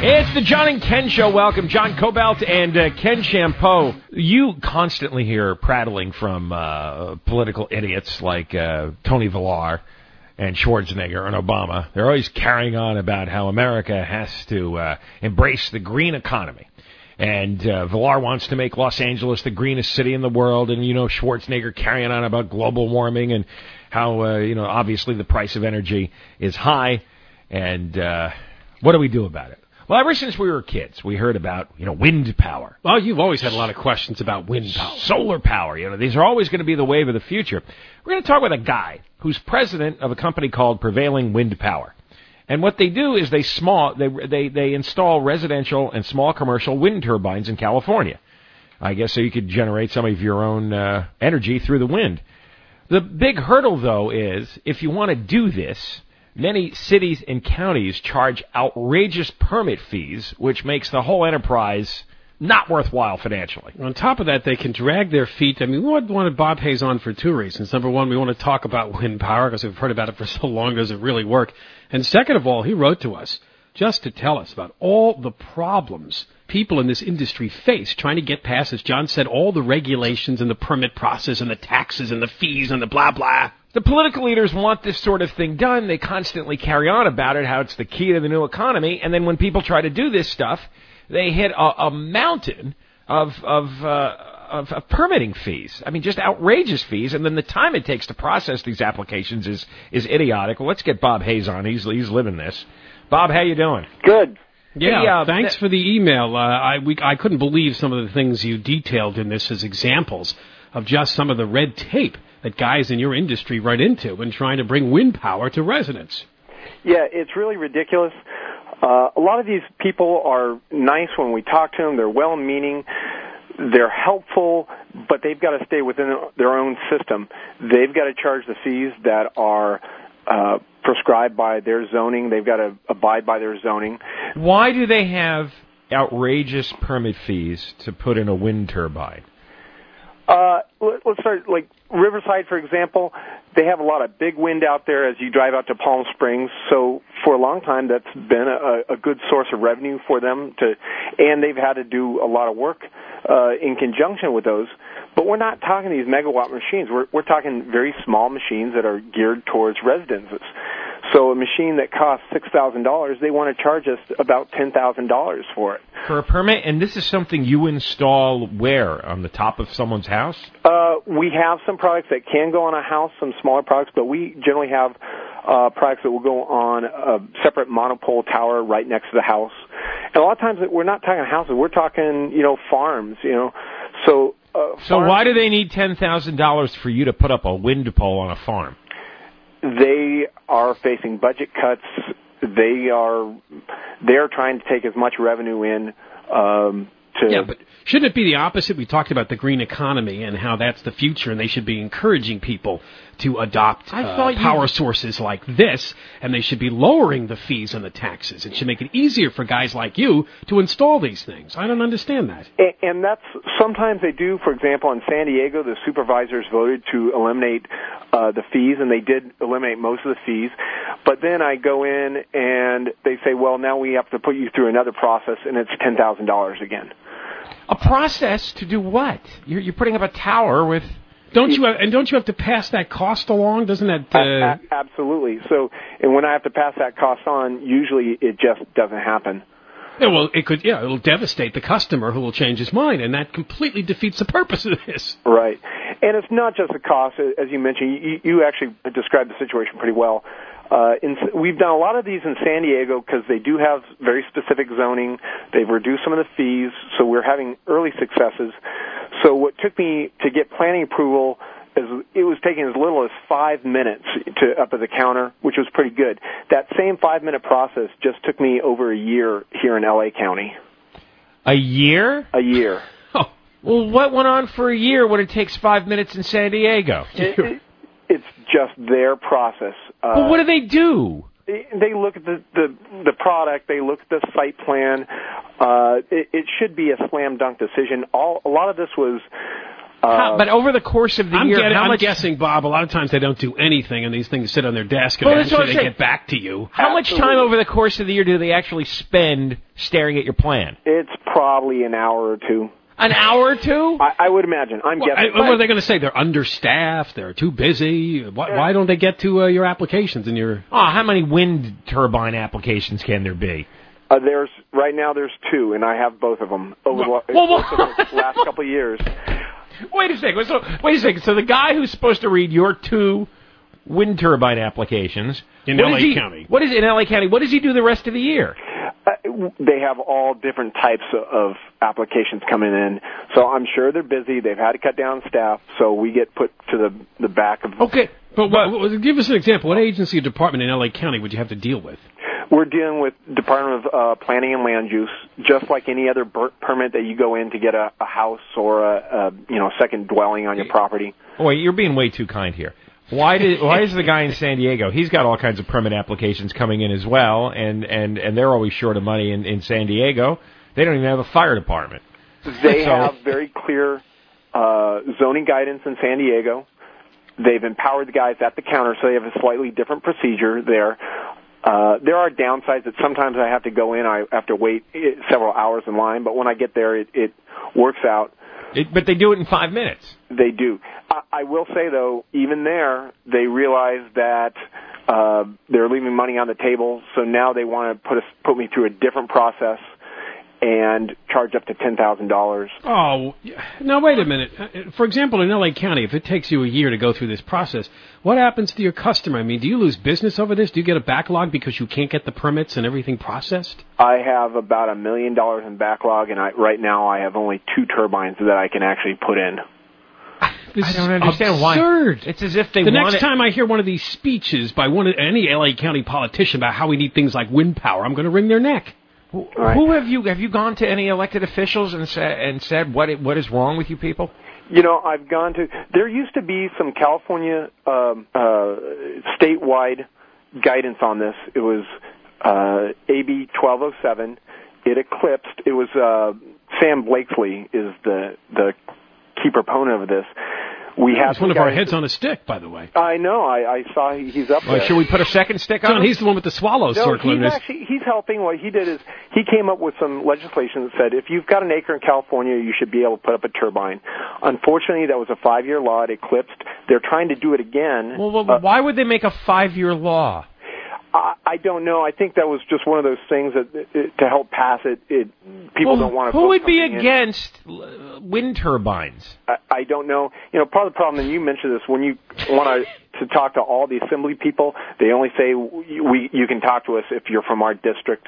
It's the John and Ken Show. Welcome, John Cobalt and Ken Champeau. You constantly hear prattling from political idiots like Tony Villar and Schwarzenegger and Obama. They're always carrying on about how America has to embrace the green economy. And Villar wants to make Los Angeles the greenest city in the world. And, you know, Schwarzenegger carrying on about global warming and how, obviously the price of energy is high. And what do we do about it? Well, ever since we were kids, we heard about, wind power. Well, you've always had a lot of questions about wind power. Solar power, these are always going to be the wave of the future. We're going to talk with a guy who's president of a company called Prevailing Wind Power. And what they do is they install residential and small commercial wind turbines in California. I guess so you could generate some of your own energy through the wind. The big hurdle, though, is if you want to do this, many cities and counties charge outrageous permit fees, which makes the whole enterprise not worthwhile financially. On top of that, they can drag their feet. I mean, we wanted Bob Hayes on for two reasons. Number one, we want to talk about wind power because we've heard about it for so long. Does it really work? And second of all, he wrote to us just to tell us about all the problems people in this industry face trying to get past, as John said, all the regulations and the permit process and the taxes and the fees and the blah, blah. The political leaders want this sort of thing done. They constantly carry on about it, how it's the key to the new economy. And then when people try to do this stuff, they hit a mountain of permitting fees. I mean, just outrageous fees. And then the time it takes to process these applications is idiotic. Well, let's get Bob Hayes on. He's living this. Bob, how you doing? Good. Yeah, thanks for the email. I couldn't believe some of the things you detailed in this as examples of just some of the red tape that guys in your industry run into when trying to bring wind power to residents. Yeah, it's really ridiculous. A lot of these people are nice when we talk to them. They're well-meaning. They're helpful, but they've got to stay within their own system. They've got to charge the fees that are prescribed by their zoning. They've got to abide by their zoning. Why do they have outrageous permit fees to put in a wind turbine? Let's start, like Riverside, for example. They have a lot of big wind out there as you drive out to Palm Springs. So for a long time, that's been a good source of revenue for them. And they've had to do a lot of work in conjunction with those. But we're not talking these megawatt machines. We're talking very small machines that are geared towards residences. So a machine that costs $6,000, they want to charge us about $10,000 for it. For a permit? And this is something you install where? On the top of someone's house? We have some products that can go on a house, some smaller products, but we generally have products that will go on a separate monopole tower right next to the house. And a lot of times we're not talking houses, we're talking, farms, So why do they need $10,000 for you to put up a wind pole on a farm? They are facing budget cuts. They're trying to take as much revenue in Yeah, but shouldn't it be the opposite? We talked about the green economy and how that's the future, and they should be encouraging people to adopt power sources like this, and they should be lowering the fees and the taxes. It should make it easier for guys like you to install these things. I don't understand that. And that's sometimes they do. For example, in San Diego, the supervisors voted to eliminate the fees, and they did eliminate most of the fees. But then I go in and they say, well, now we have to put you through another process, and it's $10,000 again. A process to do what? You're putting up a tower with... Don't you have to pass that cost along? Doesn't that... Absolutely. So, and when I have to pass that cost on, usually it just doesn't happen. Yeah, well, it'll devastate the customer who will change his mind, and that completely defeats the purpose of this. Right. And it's not just the cost. As you mentioned, you actually described the situation pretty well. We've done a lot of these in San Diego because they do have very specific zoning. They've reduced some of the fees, so we're having early successes. So what took me to get planning approval is it was taking as little as 5 minutes up at the counter, which was pretty good. That same 5-minute process just took me over a year here in L.A. County. A year? A year. Oh. Well, what went on for a year when it takes 5 minutes in San Diego? It's just their process. But what do they do? They look at the product. They look at the site plan. It should be a slam dunk decision. A lot of this was But over the course of the year, I'm guessing, Bob, a lot of times they don't do anything, and these things sit on their desk, and eventually they get back to you. How much time over the course of the year do they actually spend staring at your plan? It's probably an hour or two. An hour or two? I would imagine. I'm guessing. What are they going to say? They're understaffed. They're too busy. Why don't they get to your applications and your? Oh, how many wind turbine applications can there be? Right now there's 2, and I have both of them over the last couple of years. Wait a second. So the guy who's supposed to read your 2 wind turbine applications in L.A. County. What does he do the rest of the year? They have all different types of applications coming in, so I'm sure they're busy. They've had to cut down staff, so we get put to the back of. Okay, but give us an example. What agency or department in L.A. County would you have to deal with? We're dealing with Department of Planning and Land Use, just like any other permit that you go in to get a house or a second dwelling on your property. Wait, you're being way too kind here. Why is the guy in San Diego? He's got all kinds of permit applications coming in as well, and they're always short of money in San Diego. They don't even have a fire department. They have very clear zoning guidance in San Diego. They've empowered the guys at the counter, so they have a slightly different procedure there. There are downsides that sometimes I have to go in. I have to wait several hours in line, but when I get there, it works out. But they do it in 5 minutes. They do. I will say, though, even there, they realize that they're leaving money on the table, so now they want to put me through a different process and charge up to $10,000. Oh, now wait a minute. For example, in L.A. County, if it takes you a year to go through this process, what happens to your customer? I mean, do you lose business over this? Do you get a backlog because you can't get the permits and everything processed? I have about $1 million in backlog, and right now I have only 2 turbines that I can actually put in. This I don't understand absurd. Why. It's as if they the want next time I hear one of these speeches by any L.A. County politician about how we need things like wind power, I'm going to wring their neck. Right. Who have you gone to any elected officials and said what is wrong with you people? I've gone to. There used to be some California statewide guidance on this. It was AB 1207. It eclipsed. It was Sam Blakesley is the key proponent of this. He's one of our heads on a stick, by the way. I know. I saw he's up there. Should we put a second stick on him? He's the one with the swallows circling this. He's helping. What he did is he came up with some legislation that said if you've got an acre in California, you should be able to put up a turbine. Unfortunately, that was a 5-year law. It eclipsed. They're trying to do it again. Well, why would they make a 5-year law? I don't know. I think that was just one of those things that to help pass it. People don't want to. Who would be against wind turbines? I don't know. Part of the problem, and you mentioned this, when you want to talk to all the assembly people, they only say you can talk to us if you're from our district.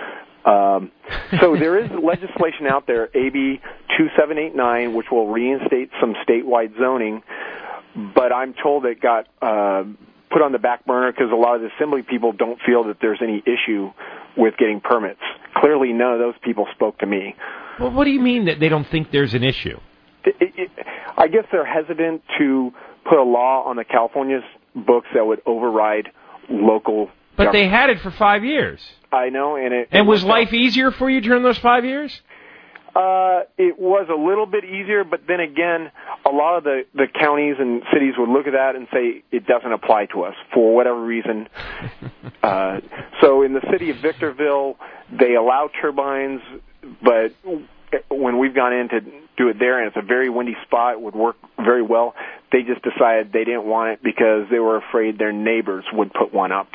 So there is legislation out there, AB 2789, which will reinstate some statewide zoning, but I'm told it got put on the back burner because a lot of the assembly people don't feel that there's any issue with getting permits. Clearly, none of those people spoke to me. Well, what do you mean that they don't think there's an issue? I guess they're hesitant to put a law on the California's books that would override local. But they had it for 5 years. I know, and was life easier for you during those 5 years? It was a little bit easier, but then again, a lot of the counties and cities would look at that and say it doesn't apply to us for whatever reason. So in the city of Victorville, they allow turbines, but when we've gone in to do it there, and it's a very windy spot, it would work very well, they just decided they didn't want it because they were afraid their neighbors would put one up.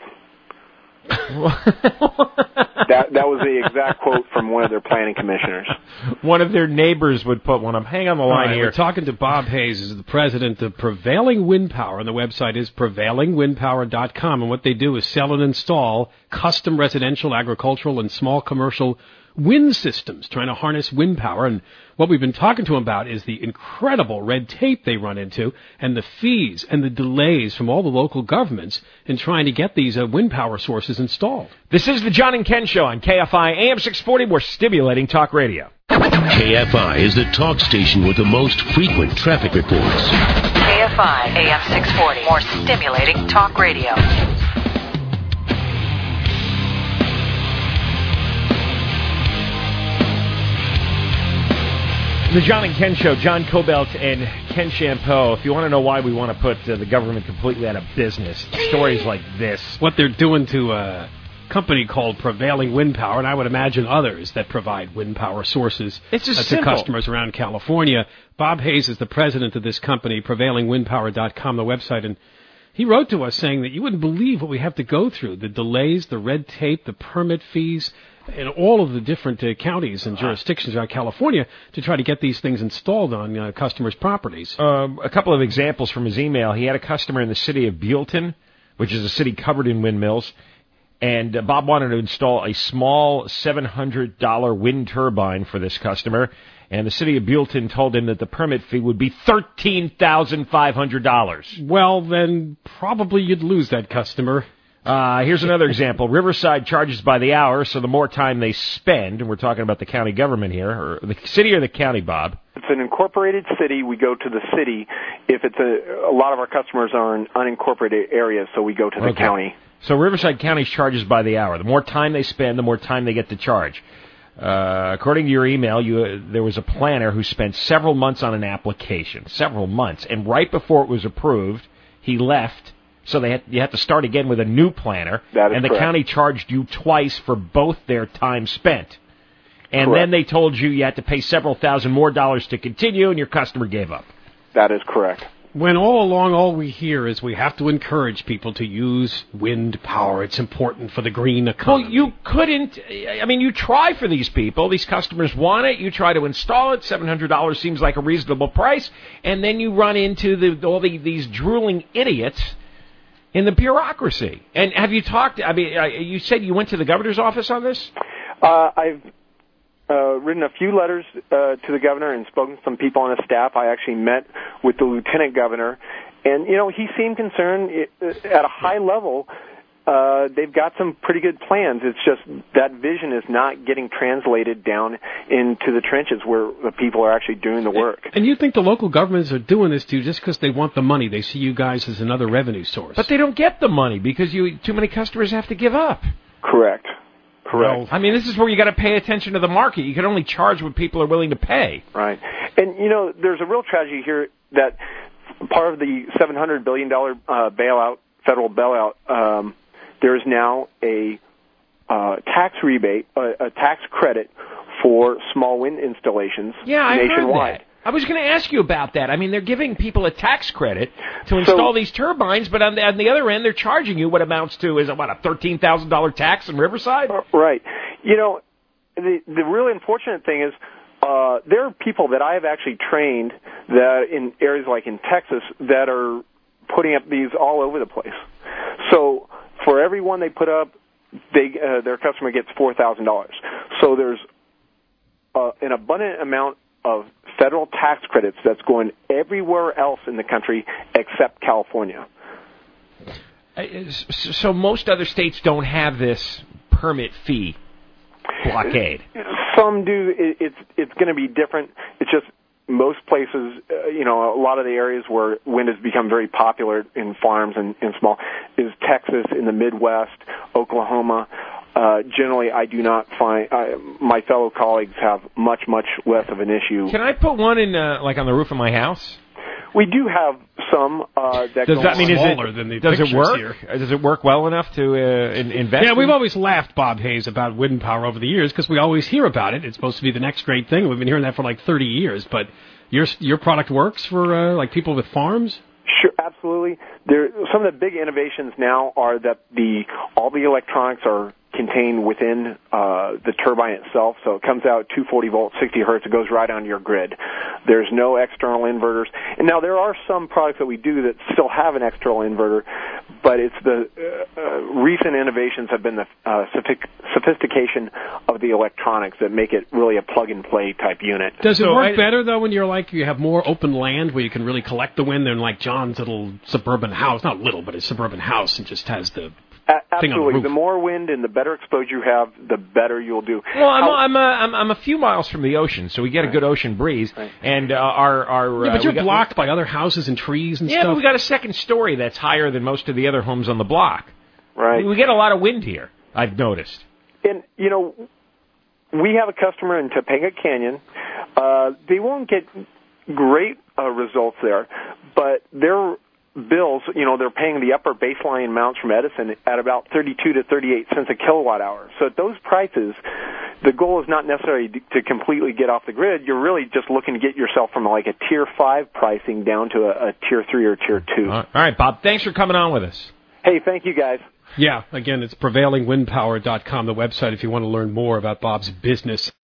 That was the exact quote from one of their planning commissioners. One of their neighbors would put one up. Hang on the line here. We're talking to Bob Hayes, who's the president of Prevailing Wind Power, and the website is prevailingwindpower.com. And what they do is sell and install custom residential, agricultural, and small commercial wind systems, trying to harness wind power. And what we've been talking to them about is the incredible red tape they run into and the fees and the delays from all the local governments in trying to get these wind power sources installed. This is the John and Ken Show on KFI AM 640. We're stimulating talk radio. KFI is the talk station with the most frequent traffic reports. KFI AM 640. More stimulating talk radio. The John and Ken Show, John Cobelt and Ken Champeau, if you want to know why we want to put the government completely out of business, stories like this. What they're doing to a company called Prevailing Wind Power, and I would imagine others that provide wind power sources to customers around California. Bob Hayes is the president of this company, prevailingwindpower.com, the website, and he wrote to us saying that you wouldn't believe what we have to go through, the delays, the red tape, the permit fees, in all of the different counties and jurisdictions around California to try to get these things installed on customers' properties. A couple of examples from his email. He had a customer in the city of Buellton, which is a city covered in windmills, and Bob wanted to install a small $700 wind turbine for this customer, and the city of Buellton told him that the permit fee would be $13,500. Well, then probably you'd lose that customer. Here's another example. Riverside charges by the hour, so the more time they spend, and we're talking about the county government here, or the city or the county, Bob? It's an incorporated city. We go to the city. If it's a lot of our customers are in unincorporated areas, so we go to the county. So Riverside County charges by the hour. The more time they spend, the more time they get to charge. According to your email, there was a planner who spent several months on an application, several months, and right before it was approved, he left. So you had to start again with a new planner, and the county charged you twice for both their time spent. And then they told you had to pay several thousand more dollars to continue, and your customer gave up. That is correct. When all along all we hear is we have to encourage people to use wind power. It's important for the green economy. Well, you couldn't. I mean, you try for these people. These customers want it. You try to install it. $700 seems like a reasonable price. And then you run into these drooling idiots in the bureaucracy. And have you talked? I mean, you said you went to the governor's office on this? I've written a few letters to the governor and spoken to some people on his staff. I actually met with the lieutenant governor, and he seemed concerned at a high level. They've got some pretty good plans. It's just that vision is not getting translated down into the trenches where the people are actually doing the work. And you think the local governments are doing this to you just because they want the money? They see you guys as another revenue source. But they don't get the money because too many customers have to give up. Correct. Well, I mean, this is where you got to pay attention to the market. You can only charge what people are willing to pay. Right. And, there's a real tragedy here that part of the $700 billion federal bailout, there is now a tax rebate, a tax credit for small wind installations nationwide. Heard that. I was going to ask you about that. I mean, they're giving people a tax credit to install these turbines, but on the other end, they're charging you what amounts to, a $13,000 tax in Riverside? Right. The really unfortunate thing is there are people that I have actually trained that in areas like in Texas that are putting up these all over the place. So for every one they put up, their customer gets $4,000. So there's an abundant amount of federal tax credits that's going everywhere else in the country except California. So most other states don't have this permit fee blockade. Some do. It's going to be different. It's just most places, a lot of the areas where wind has become very popular in farms and small is Texas, in the Midwest, Oklahoma. Generally, I do not find my fellow colleagues have much less of an issue. Can I put one in on the roof of my house? We do have some that does that mean smaller than the does it work? Here. Does it work well enough to invest? Yeah, we've always laughed, Bob Hayes, about wind power over the years because we always hear about it. It's supposed to be the next great thing. We've been hearing that for like 30 years. But your product works for people with farms? Sure, absolutely. Some of the big innovations now are that all the electronics are contained within the turbine itself, so it comes out 240 volts, 60 hertz. It goes right onto your grid. There's no external inverters. And now there are some products that we do that still have an external inverter, but it's the recent innovations have been the sophistication of the electronics that make it really a plug-and-play type unit. Does it work better, though, when you have more open land where you can really collect the wind than like John's little suburban house? Not little, but a suburban house and just has the Absolutely. The more wind and the better exposure you have, the better you'll do. Well, I'm a few miles from the ocean, so we get a good ocean breeze. Right. And but you're blocked by other houses and trees and stuff. Yeah, but we got a second story that's higher than most of the other homes on the block. Right. We get a lot of wind here, I've noticed. And, we have a customer in Topanga Canyon. They won't get great results there, but their bills, they're paying the upper baseline amounts from Edison at about 32 to 38 cents a kilowatt hour. So at those prices, the goal is not necessarily to completely get off the grid. You're really just looking to get yourself from like a Tier 5 pricing down to a Tier 3 or Tier 2. All right, Bob, thanks for coming on with us. Hey, thank you, guys. Yeah, again, it's prevailingwindpower.com, the website, if you want to learn more about Bob's business.